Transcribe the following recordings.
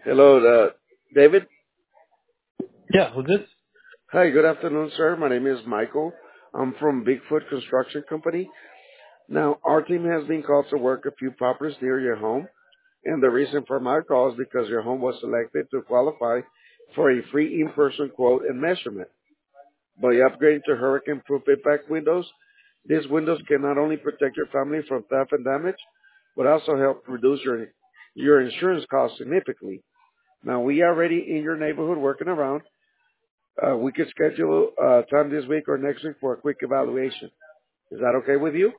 Hello, David. Yeah, who's this? Hi, good afternoon, sir. My name is Michael. I'm from Bigfoot Construction Company. Now, our team has been called to work a few properties near your home, and the reason for my call is because your home was selected to qualify for a free in-person quote and measurement. By upgrading to hurricane-proof impact windows, these windows can not only protect your family from theft and damage, but also help reduce your insurance costs significantly. Now, we are already in your neighborhood working around. We could schedule time this week or next week for a quick evaluation. Is that okay with you?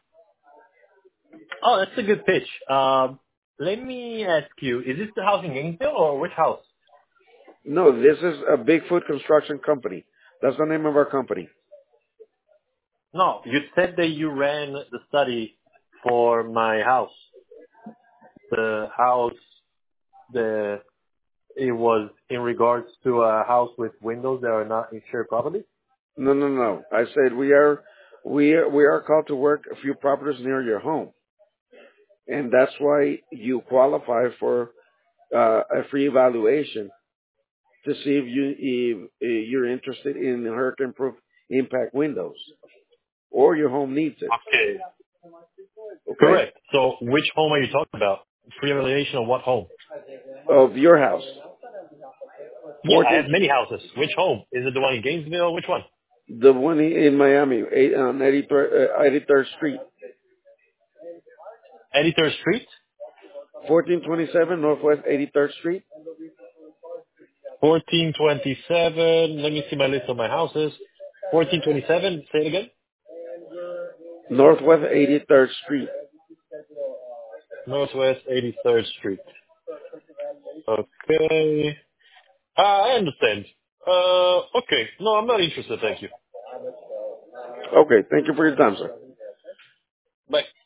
Oh, that's a good pitch. Let me ask you, is this the house in Gainesville or which house? No, this is a Bigfoot Construction Company. That's the name of our company. No, you said that you ran the study for my house. The house, the it was in regards to a house with windows that are not insured properly. No, no, no. I said we are called to work a few properties near your home, and that's why you qualify for a free evaluation to see if you're interested in hurricane-proof impact windows or your home needs it. Okay. Okay, Correct. So which home are you talking about? Free evaluation of what home? of your house, Yeah, I 14. have many houses. Which home? Is it the one in Gainesville? Which one? The one in Miami, on 83rd Street, 83rd Street? 1427 Northwest 83rd Street, 1427. Let me see my list of my houses. 1427. Say it again. Northwest 83rd Street. Northwest 83rd Street. Okay. I understand. Okay. No, I'm not interested. Thank you. Okay, thank you for your time, sir. Bye.